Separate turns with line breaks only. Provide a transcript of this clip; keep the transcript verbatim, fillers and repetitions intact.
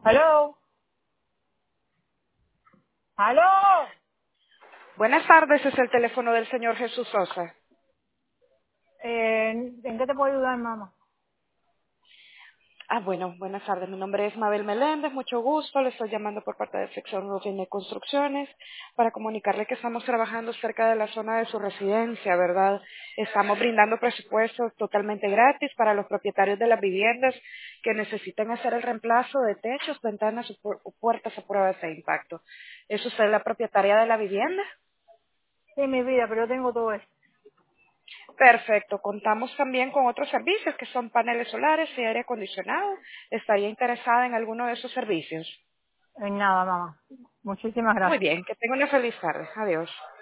¿Aló? ¿Aló?
Buenas tardes, es el teléfono del señor Jesús Sosa.
Eh, ¿En qué te puedo ayudar, mamá?
Ah, bueno, buenas tardes. Mi nombre es Mabel Meléndez, mucho gusto. Le estoy llamando por parte de Sección Roofing de Construcciones para comunicarle que estamos trabajando cerca de la zona de su residencia, ¿verdad? Estamos brindando presupuestos totalmente gratis para los propietarios de las viviendas que necesiten hacer el reemplazo de techos, ventanas o pu- o puertas a prueba de impacto. ¿Es usted la propietaria de la vivienda?
Sí, mi vida, pero yo tengo todo eso.
Perfecto. Contamos también con otros servicios que son paneles solares y aire acondicionado. ¿Estaría interesada en alguno de esos servicios?
En nada, mamá. Muchísimas
Muy
gracias.
bien. Que tenga una feliz tarde. Adiós.